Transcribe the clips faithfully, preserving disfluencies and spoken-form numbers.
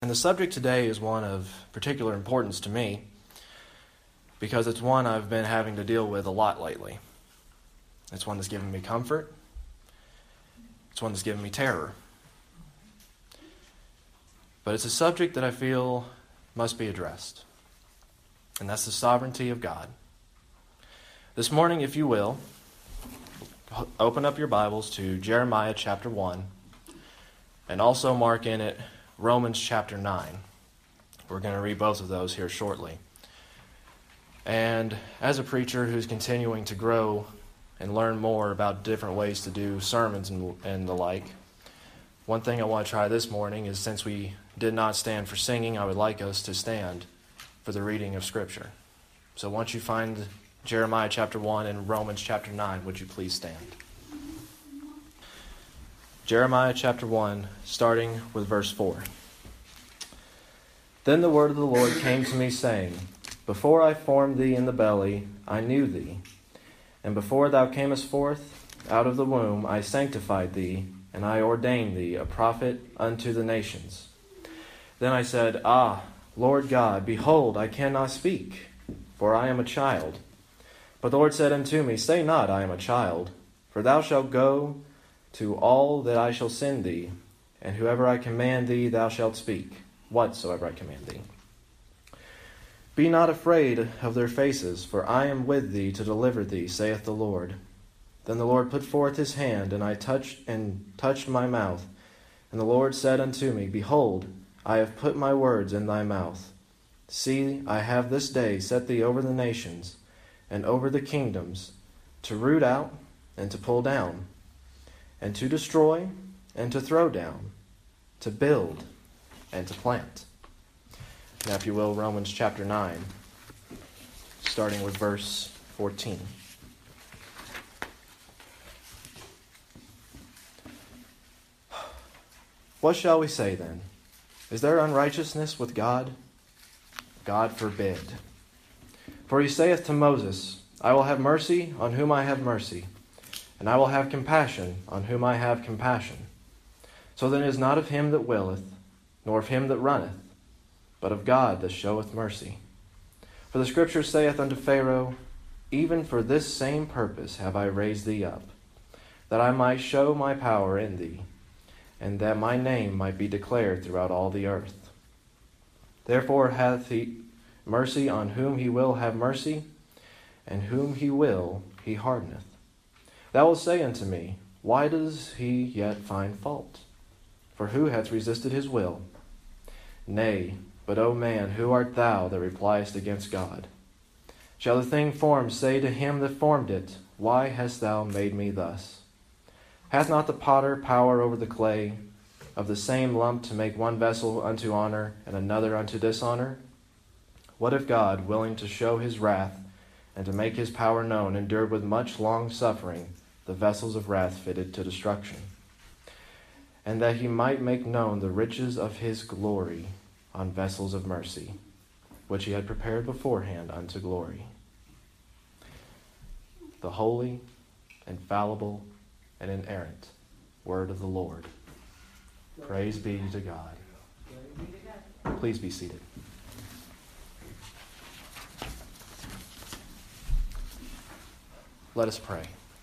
And the subject today is one of particular importance to me because it's one I've been having to deal with a lot lately. It's one that's given me comfort. It's one that's given me terror. But it's a subject that I feel must be addressed. And that's the sovereignty of God. This morning, if you will, open up your Bibles to Jeremiah chapter one and also mark in it Romans chapter nine. We're going to read both of those here shortly. And as a preacher who's continuing to grow and learn more about different ways to do sermons and, and the like, one thing I want to try this morning is, since we did not stand for singing, I would like us to stand for the reading of Scripture. So once you find Jeremiah chapter one and Romans chapter nine, would you please stand? Jeremiah chapter one, starting with verse four. Then the word of the Lord came to me, saying, Before I formed thee in the belly, I knew thee. And before thou camest forth out of the womb, I sanctified thee, and I ordained thee a prophet unto the nations. Then I said, Ah, Lord God, behold, I cannot speak, for I am a child. But the Lord said unto me, Say not, I am a child, for thou shalt go to all that I shall send thee, and whoever I command thee thou shalt speak, whatsoever I command thee. Be not afraid of their faces, for I am with thee to deliver thee, saith the Lord. Then the Lord put forth his hand, and I touched and touched my mouth. And the Lord said unto me, Behold, I have put my words in thy mouth. See, I have this day set thee over the nations, and over the kingdoms, to root out and to pull down, and to destroy and to throw down, to build and to plant. Now, if you will, Romans chapter nine, starting with verse fourteen. What shall we say then? Is there unrighteousness with God? God forbid. For he saith to Moses, I will have mercy on whom I have mercy, and I will have compassion on whom I have compassion. So then it is not of him that willeth, nor of him that runneth, but of God that showeth mercy. For the Scripture saith unto Pharaoh, Even for this same purpose have I raised thee up, that I might show my power in thee, and that my name might be declared throughout all the earth. Therefore hath he mercy on whom he will have mercy, and whom he will he hardeneth. Thou wilt say unto me, Why does he yet find fault? For who hath resisted his will? Nay, but, O man, who art thou that repliest against God? Shall the thing formed say to him that formed it, Why hast thou made me thus? Hath not the potter power over the clay, of the same lump to make one vessel unto honor, and another unto dishonor? What if God, willing to show his wrath, and to make his power known, endured with much long suffering the vessels of wrath fitted to destruction, and that he might make known the riches of his glory on vessels of mercy, which he had prepared beforehand unto glory? The holy, infallible, and inerrant word of the Lord. Praise be to God. Please be seated. Let us pray.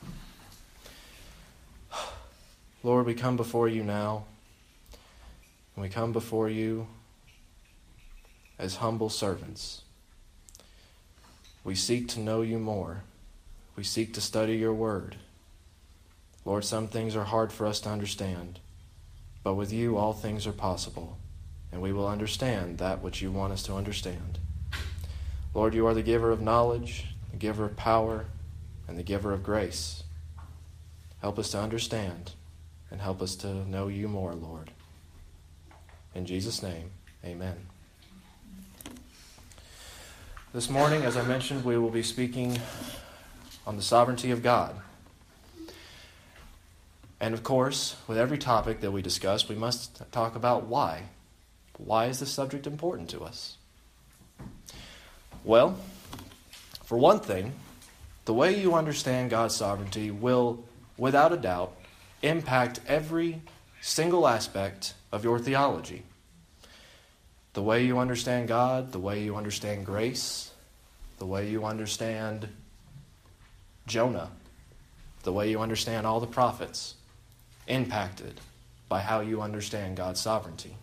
Lord, we come before you now, and we come before you as humble servants. We seek to know you more. We seek to study your word. Lord, some things are hard for us to understand, but with you all things are possible, and we will understand that which you want us to understand. Lord, you are the giver of knowledge, the giver of power, and the giver of grace. Help us to understand, and help us to know you more, Lord. In Jesus' name, amen. This morning, as I mentioned, we will be speaking on the sovereignty of God. And of course, with every topic that we discuss, we must talk about why. Why is this subject important to us? Well, for one thing, the way you understand God's sovereignty will, without a doubt, impact every single aspect of your theology. The way you understand God, the way you understand grace, the way you understand Jonah, the way you understand all the prophets, impacted by how you understand God's sovereignty.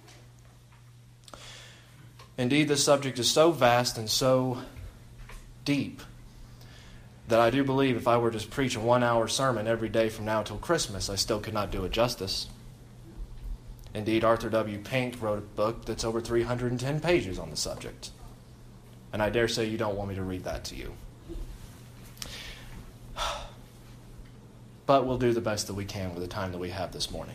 Indeed, this subject is so vast and so deep that I do believe if I were to preach a one-hour sermon every day from now till Christmas, I still could not do it justice. Indeed, Arthur W. Pink wrote a book that's over three hundred ten pages on the subject. And I dare say you don't want me to read that to you. But we'll do the best that we can with the time that we have this morning.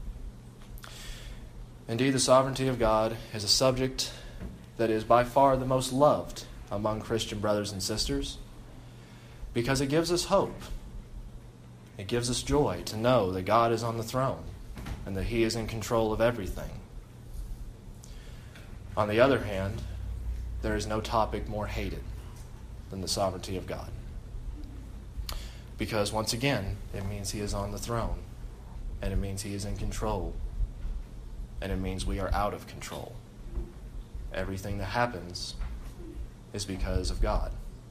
Indeed, the sovereignty of God is a subject that is by far the most loved among Christian brothers and sisters because it gives us hope. It gives us joy to know that God is on the throne and that He is in control of everything. On the other hand, there is no topic more hated than the sovereignty of God. Because once again, it means He is on the throne, and it means He is in control, and it means we are out of control. Everything that happens is because of God.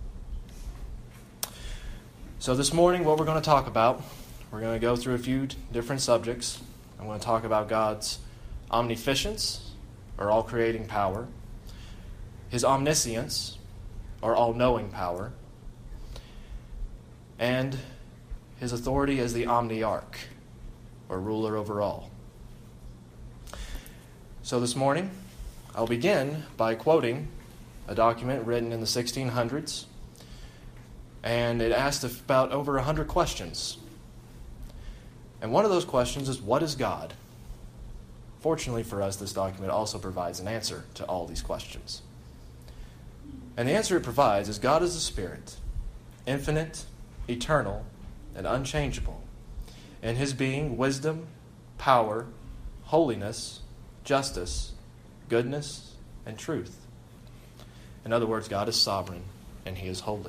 So this morning, what we're going to talk about, we're going to go through a few different subjects. I'm going to talk about God's omniscience, or all-creating power, His omniscience, or all-knowing power, and His authority as the omniarch, or ruler over all. So this morning, I'll begin by quoting a document written in the sixteen hundreds, and it asked about over one hundred questions. And one of those questions is, what is God? Fortunately for us, this document also provides an answer to all these questions. And the answer it provides is God is a spirit, infinite, eternal, and unchangeable, in His being, wisdom, power, holiness, justice, goodness, and truth. In other words, God is sovereign and He is holy.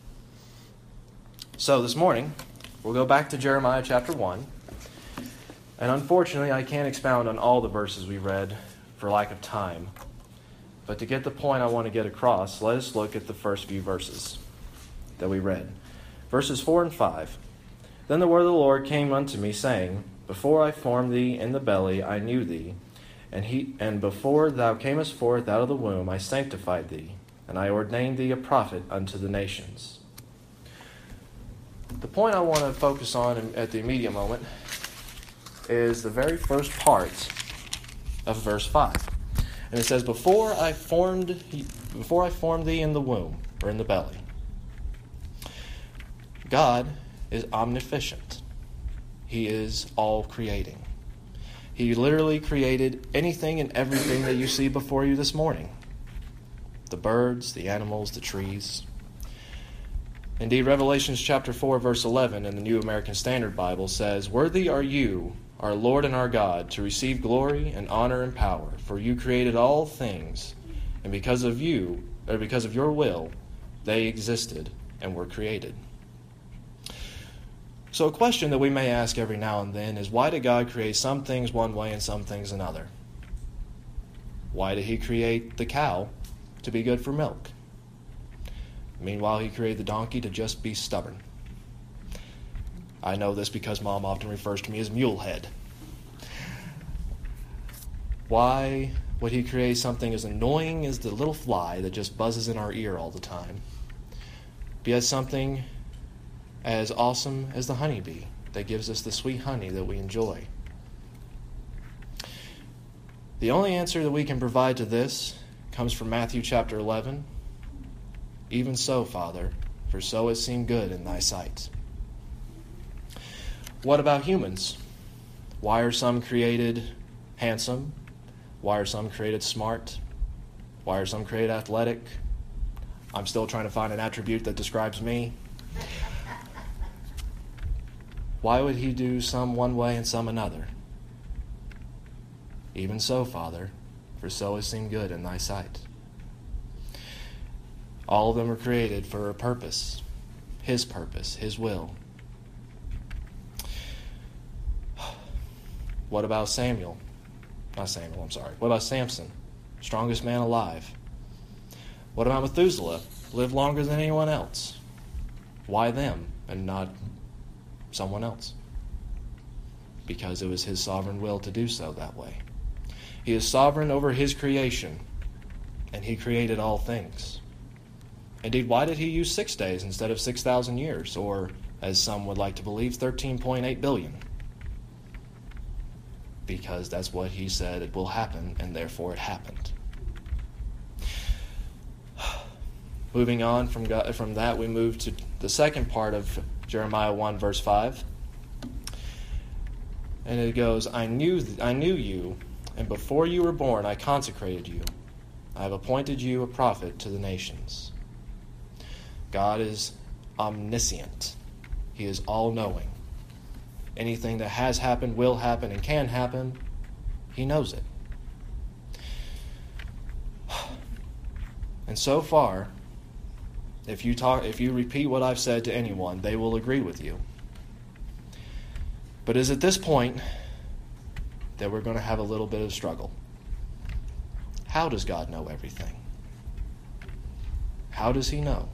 So this morning, we'll go back to Jeremiah chapter one. And unfortunately, I can't expound on all the verses we read for lack of time. But to get the point I want to get across, let us look at the first few verses that we read. Verses four and five. Then the word of the Lord came unto me, saying, Before I formed thee in the belly, I knew thee. And he and before thou camest forth out of the womb, I sanctified thee, and I ordained thee a prophet unto the nations. The point I want to focus on at the immediate moment is the very first part of verse five. And it says, Before I formed before I formed thee in the womb, or in the belly. God is omniscient. He is all-creating. He literally created anything and everything that you see before you this morning. The birds, the animals, the trees. Indeed, Revelation chapter four, verse eleven in the New American Standard Bible says, Worthy are you, our Lord and our God, to receive glory and honor and power, for you created all things, and because of you, or because of your will, they existed and were created. So a question that we may ask every now and then is, why did God create some things one way and some things another? Why did He create the cow to be good for milk? Meanwhile, He created the donkey to just be stubborn. I know this because Mom often refers to me as Mulehead. Why would He create something as annoying as the little fly that just buzzes in our ear all the time, yet something as awesome as the honeybee that gives us the sweet honey that we enjoy? The only answer that we can provide to this comes from Matthew chapter eleven. Even so, Father, for so it seemed good in thy sight. What about humans? Why are some created handsome? Why are some created smart? Why are some created athletic? I'm still trying to find an attribute that describes me. Why would He do some one way and some another? Even so, Father, for so it seemed good in thy sight. All of them were created for a purpose, His purpose, His will. What about Samuel? Not Samuel, I'm sorry. What about Samson? strongest man alive. What about Methuselah? Lived longer than anyone else. Why them and not someone else? Because it was his sovereign will to do so that way. He is sovereign over his creation, and he created all things. Indeed, why did he use six days instead of six thousand years, or, as some would like to believe, thirteen point eight billion? Because that's what he said it will happen, and therefore it happened. Moving on from God, from that, we move to the second part of Jeremiah one, verse five. And it goes, I knew, I knew you, and before you were born I consecrated you. I have appointed you a prophet to the nations. God is omniscient. He is all-knowing. Anything that has happened, will happen, and can happen, he knows it. And so far, if you talk, if you repeat what I've said to anyone, they will agree with you. But it's at this point that we're going to have a little bit of struggle. How does God know everything? How does he know?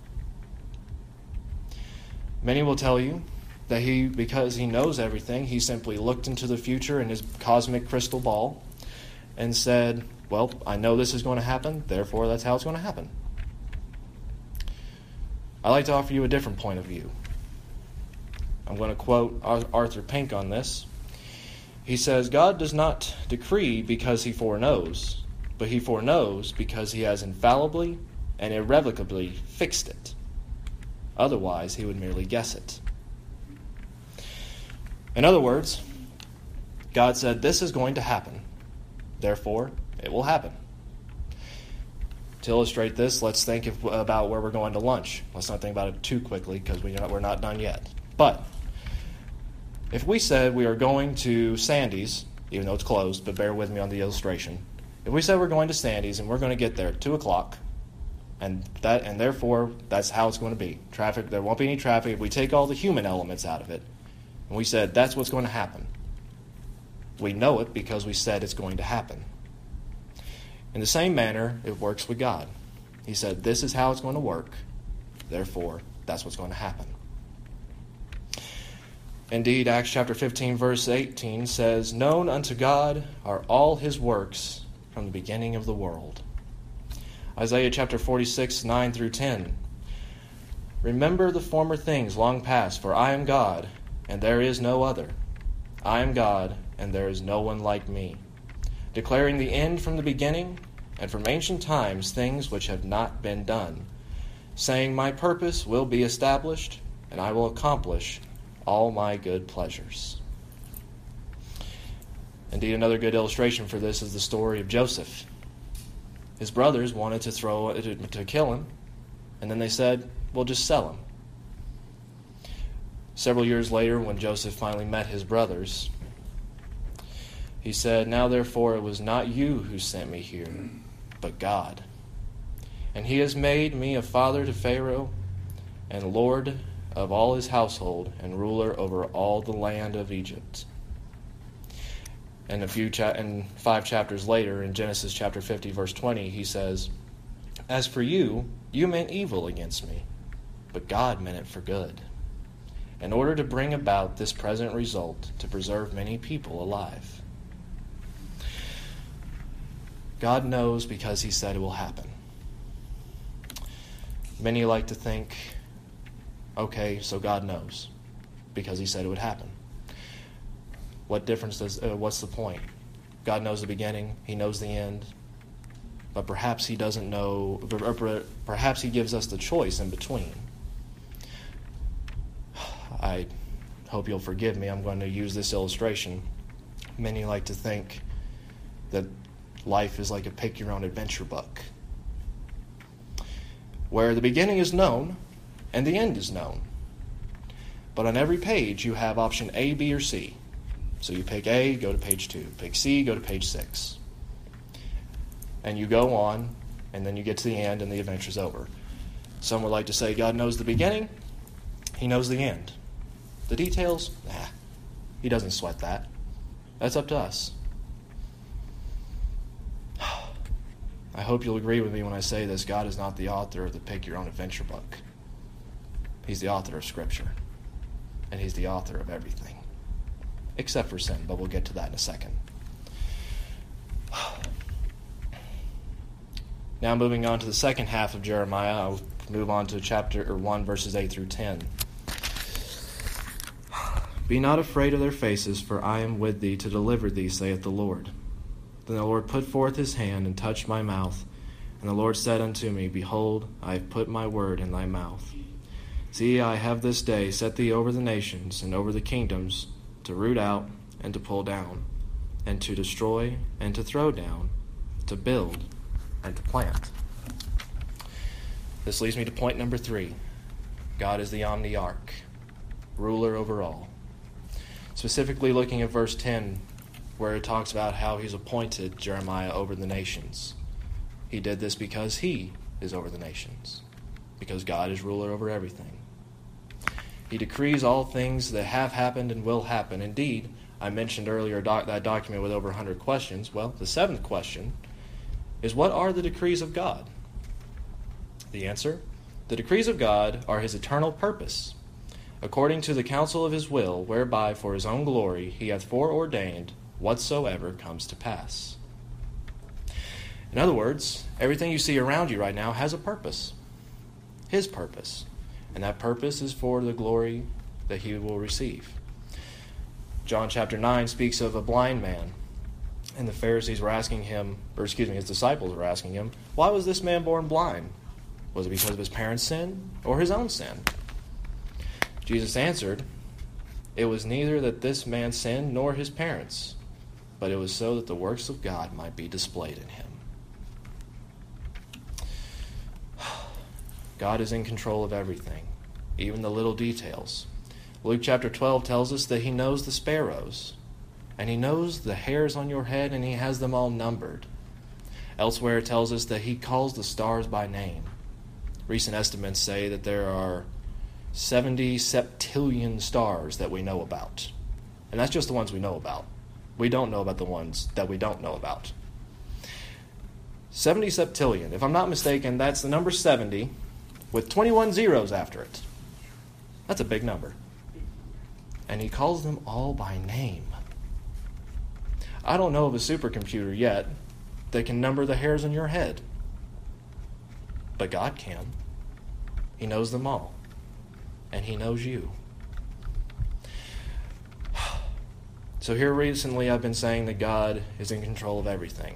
Many will tell you that he, because he knows everything, he simply looked into the future in his cosmic crystal ball and said, well, I know this is going to happen, therefore that's how it's going to happen. I'd like to offer you a different point of view. I'm going to quote Arthur Pink on this. He says, God does not decree because he foreknows, but he foreknows because he has infallibly and irrevocably fixed it. Otherwise, he would merely guess it. In other words, God said, this is going to happen. Therefore, it will happen. To illustrate this, let's think if, about where we're going to lunch. Let's not think about it too quickly because we, we're not done yet. But if we said we are going to Sandy's, even though it's closed, but bear with me on the illustration. If we said we're going to Sandy's and we're going to get there at two o'clock, and that, and therefore that's how it's going to be. Traffic, there won't be any traffic. If we take all the human elements out of it, and we said that's what's going to happen, we know it because we said it's going to happen. In the same manner, it works with God. He said, this is how it's going to work. Therefore, that's what's going to happen. Indeed, Acts chapter fifteen, verse eighteen says, known unto God are all his works from the beginning of the world. Isaiah chapter forty-six, nine through ten. Remember the former things long past, for I am God, and there is no other. I am God, and there is no one like me, declaring the end from the beginning, and from ancient times things which have not been done, saying, my purpose will be established, and I will accomplish all my good pleasures. Indeed, another good illustration for this is the story of Joseph. His brothers wanted to throw to, to kill him, and then they said, we'll just sell him. Several years later, when Joseph finally met his brothers, he said, now therefore it was not you who sent me here, but God. And he has made me a father to Pharaoh, and Lord of all his household, and ruler over all the land of Egypt. And a few cha- and five chapters later, in Genesis chapter fifty, verse twenty, he says, as for you, you meant evil against me, but God meant it for good, in order to bring about this present result, to preserve many people alive. God knows because he said it will happen. Many like to think, okay, so God knows because he said it would happen. What difference does, uh, what's the point? God knows the beginning, he knows the end, but perhaps he doesn't know, or perhaps he gives us the choice in between. I hope you'll forgive me, I'm going to use this illustration. Many like to think that life is like a pick-your-own-adventure book, where the beginning is known and the end is known. But on every page you have option A, B, or C. So you pick A, go to page two. Pick C, go to page six. And you go on, and then you get to the end, and the adventure's over. Some would like to say God knows the beginning, he knows the end. The details, nah, he doesn't sweat that. That's up to us. I hope you'll agree with me when I say this. God is not the author of the Pick Your Own Adventure book. He's the author of Scripture. And he's the author of everything. Except for sin, but we'll get to that in a second. Now moving on to the second half of Jeremiah, I'll move on to chapter or one, verses eight through ten. Be not afraid of their faces, for I am with thee to deliver thee, saith the Lord. Then the Lord put forth his hand and touched my mouth. And the Lord said unto me, Behold, I have put my word in thy mouth. See, I have this day set thee over the nations and over the kingdoms, to root out and to pull down, and to destroy and to throw down, to build and to plant. This leads me to point number three. God is the omniarch, ruler over all. Specifically looking at verse ten, where it talks about how he's appointed Jeremiah over the nations. He did this because he is over the nations, because God is ruler over everything. He decrees all things that have happened and will happen. Indeed, I mentioned earlier doc- that document with over one hundred questions. Well, the seventh question is, what are the decrees of God? The answer, the decrees of God are his eternal purpose, according to the counsel of his will, whereby for his own glory he hath foreordained whatsoever comes to pass. In other words, everything you see around you right now has a purpose. His purpose. And that purpose is for the glory that he will receive. John chapter nine speaks of a blind man. And the Pharisees were asking him, or excuse me, his disciples were asking him, why was this man born blind? Was it because of his parents' sin or his own sin? Jesus answered, it was neither that this man sinned nor his parents, but it was so that the works of God might be displayed in him. God is in control of everything, even the little details. Luke chapter twelve tells us that he knows the sparrows, and he knows the hairs on your head, and he has them all numbered. Elsewhere it tells us that he calls the stars by name. Recent estimates say that there are seventy septillion stars that we know about. And that's just the ones we know about. We don't know about the ones that we don't know about. seventy septillion. If I'm not mistaken, that's the number seventy with twenty-one zeros after it. That's a big number. And he calls them all by name. I don't know of a supercomputer yet that can number the hairs on your head. But God can. He knows them all. And he knows you. So here recently I've been saying that God is in control of everything.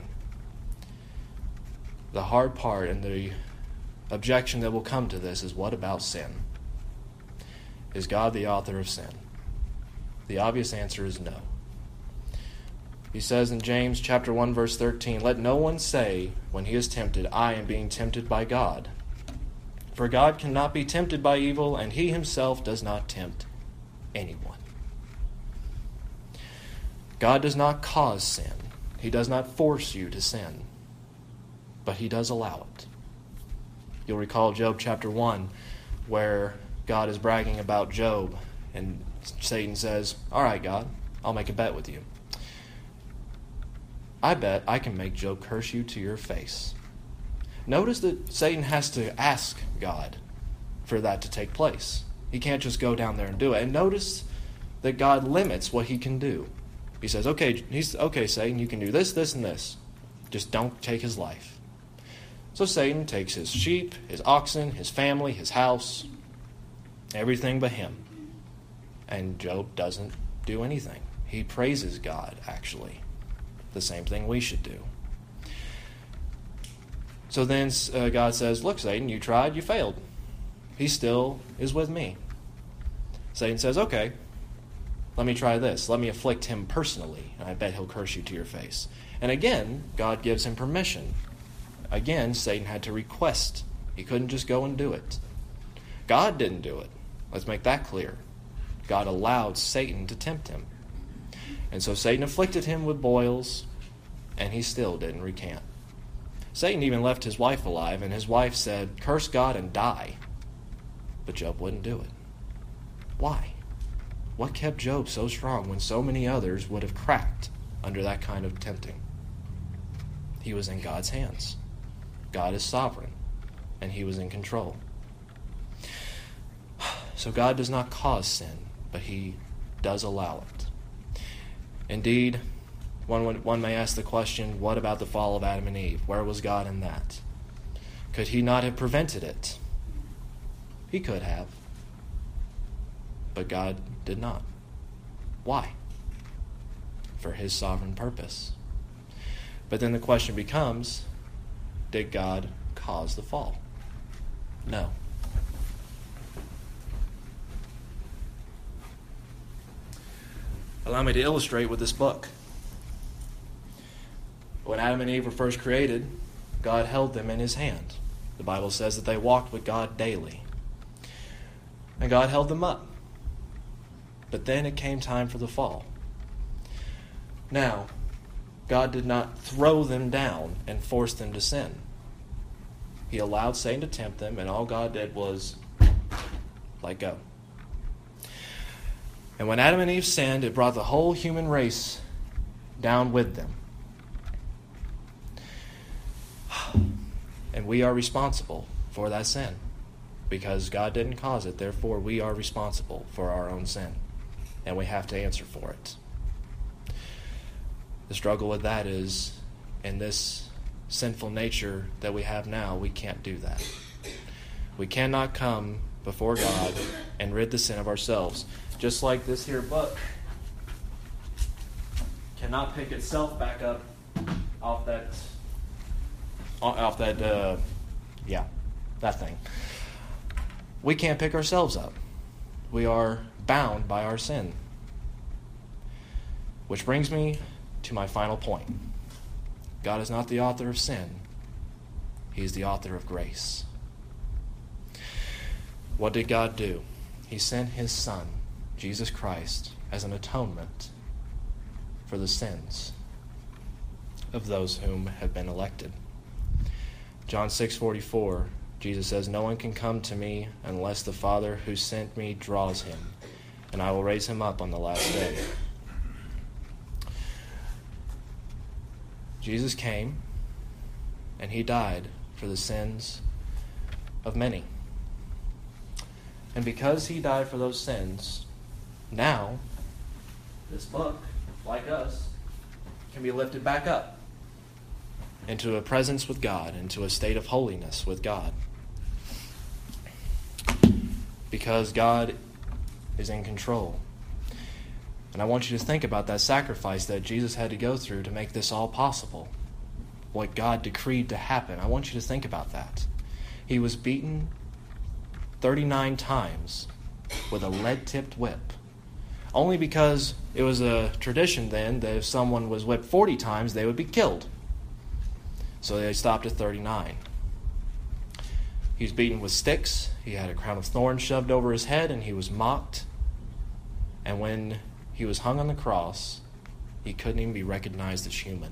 The hard part and the objection that will come to this is, what about sin? Is God the author of sin? The obvious answer is no. He says in James chapter one verse thirteen, let no one say when he is tempted, I am being tempted by God. For God cannot be tempted by evil, and he himself does not tempt anyone. God does not cause sin. He does not force you to sin. But he does allow it. You'll recall Job chapter one, where God is bragging about Job, and Satan says, all right, God, I'll make a bet with you. I bet I can make Job curse you to your face. Notice that Satan has to ask God for that to take place. He can't just go down there and do it. And notice that God limits what he can do. He says, okay, he's okay, Satan, you can do this, this, and this. Just don't take his life. So Satan takes his sheep, his oxen, his family, his house, everything but him. And Job doesn't do anything. He praises God, actually. The same thing we should do. So then uh, God says, look, Satan, you tried, you failed. He still is with me. Satan says, okay, let me try this. Let me afflict him personally, and I bet he'll curse you to your face. And again, God gives him permission. Again, Satan had to request. He couldn't just go and do it. God didn't do it. Let's make that clear. God allowed Satan to tempt him. And so Satan afflicted him with boils, and he still didn't recant. Satan even left his wife alive, and his wife said, curse God and die. But Job wouldn't do it. Why? What kept Job so strong when so many others would have cracked under that kind of tempting? He was in God's hands. God is sovereign, and he was in control. So God does not cause sin, but he does allow it. Indeed, one, would, one may ask the question, what about the fall of Adam and Eve? Where was God in that? Could he not have prevented it? He could have. But God did not. Why? For his sovereign purpose. But then the question becomes, did God cause the fall? No. Allow me to illustrate with this book. When Adam and Eve were first created, God held them in his hand. The Bible says that they walked with God daily. And God held them up. But then it came time for the fall. Now, God did not throw them down and force them to sin. He allowed Satan to tempt them, and all God did was let go. And when Adam and Eve sinned, it brought the whole human race down with them. And we are responsible for that sin. Because God didn't cause it, therefore we are responsible for our own sin. And we have to answer for it. The struggle with that is, in this sinful nature that we have now, we can't do that. We cannot come before God and rid the sin of ourselves. Just like this here book cannot pick itself back up off that, off that, uh, yeah, that thing. We can't pick ourselves up. We are bound by our sin. Which brings me to my final point. God is not the author of sin. He is the author of grace. What did God do? He sent his Son, Jesus Christ, as an atonement for the sins of those whom have been elected. John six forty-four, Jesus says, "No one can come to me unless the Father who sent me draws him, and I will raise him up on the last day." Jesus came, and he died for the sins of many. And because he died for those sins, now, this book, like us, can be lifted back up into a presence with God, into a state of holiness with God. Because God is in control. And I want you to think about that sacrifice that Jesus had to go through to make this all possible. What God decreed to happen. I want you to think about that. He was beaten thirty-nine times with a lead-tipped whip. Only because it was a tradition then that if someone was whipped forty times, they would be killed. So they stopped at thirty-nine. He was beaten with sticks. He had a crown of thorns shoved over his head, and he was mocked. And when he was hung on the cross, he couldn't even be recognized as human.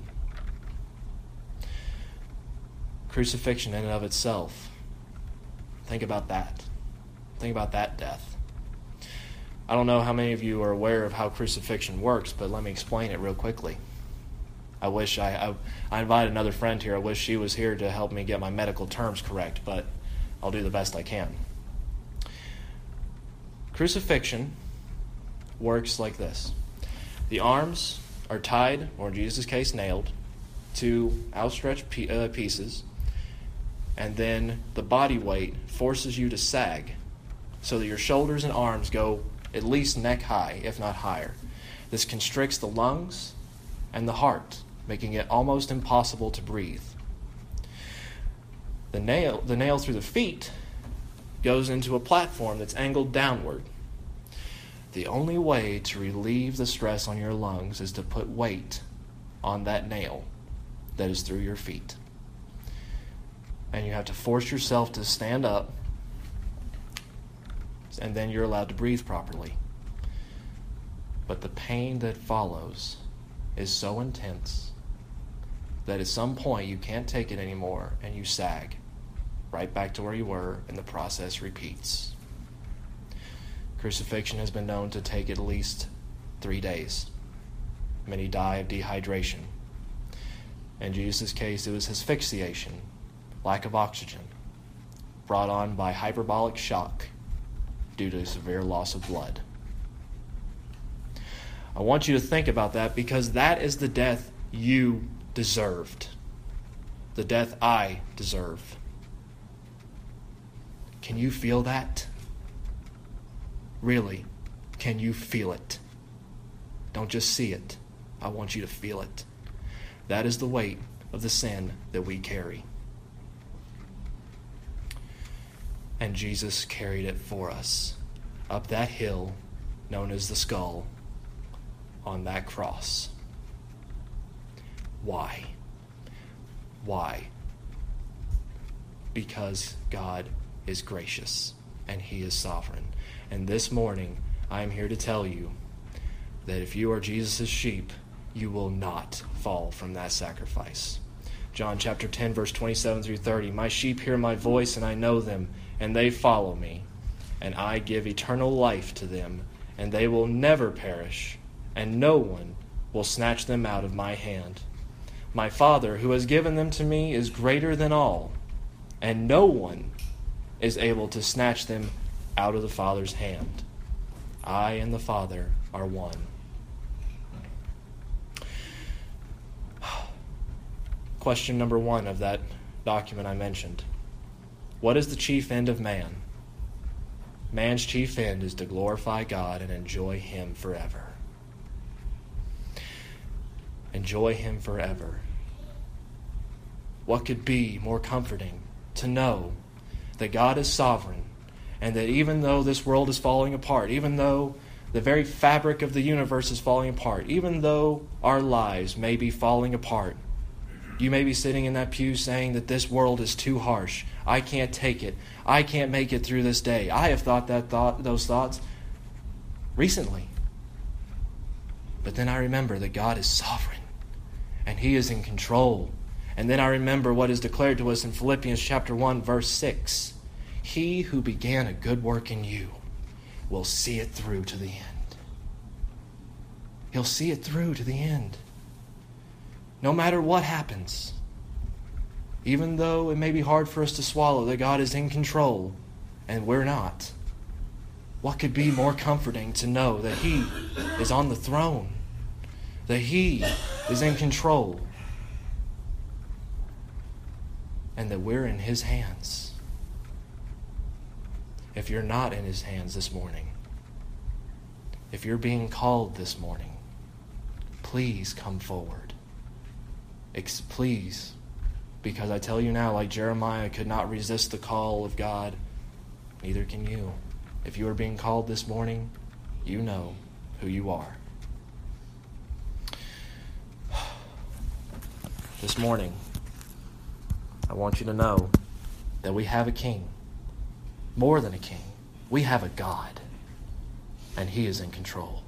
Crucifixion in and of itself. Think about that. Think about that death. I don't know how many of you are aware of how crucifixion works, but let me explain it real quickly. I wish I, I, I invited another friend here. I wish she was here to help me get my medical terms correct, but I'll do the best I can. Crucifixion works like this. The arms are tied, or in Jesus' case, nailed, to outstretched p- uh, pieces, and then the body weight forces you to sag so that your shoulders and arms go at least neck high, if not higher. This constricts the lungs and the heart, making it almost impossible to breathe. The nail, the nail through the feet goes into a platform that's angled downward. The only way to relieve the stress on your lungs is to put weight on that nail that is through your feet. And you have to force yourself to stand up, and then you're allowed to breathe properly. But the pain that follows is so intense that at some point you can't take it anymore and you sag right back to where you were, and the process repeats. Crucifixion has been known to take at least three days. Many die of dehydration. In Jesus' case, it was asphyxiation, lack of oxygen, brought on by hyperbolic shock due to severe loss of blood. I want you to think about that, because that is the death you deserved. The death I deserve. Can you feel that? Really, can you feel it? Don't just see it. I want you to feel it. That is the weight of the sin that we carry. And Jesus carried it for us up that hill known as the skull on that cross. Why? Why? Because God is gracious and He is sovereign. And this morning, I am here to tell you that if you are Jesus' sheep, you will not fall from that sacrifice. John chapter ten, verse twenty-seven through thirty. My sheep hear my voice, and I know them, and they follow me. And I give eternal life to them, and they will never perish, and no one will snatch them out of my hand. My Father, who has given them to me, is greater than all, and no one is able to snatch them out of the Father's hand. I and the Father are one. Question number one of that document I mentioned. What is the chief end of man? Man's chief end is to glorify God and enjoy Him forever. Enjoy Him forever. What could be more comforting to know that God is sovereign, and that even though this world is falling apart, even though the very fabric of the universe is falling apart, even though our lives may be falling apart, you may be sitting in that pew saying that this world is too harsh. I can't take it. I can't make it through this day. I have thought that thought, those thoughts recently. But then I remember that God is sovereign and He is in control. And then I remember what is declared to us in Philippians chapter one, verse six. He who began a good work in you will see it through to the end. He'll see it through to the end. No matter what happens, even though it may be hard for us to swallow that God is in control and we're not, what could be more comforting to know that He is on the throne, that He is in control, and that we're in His hands? If you're not in His hands this morning, if you're being called this morning, please come forward. Ex- please, because I tell you now, like Jeremiah could not resist the call of God, neither can you. If you are being called this morning, you know who you are. This morning, I want you to know that we have a king. More than a king. We have a God, and He is in control.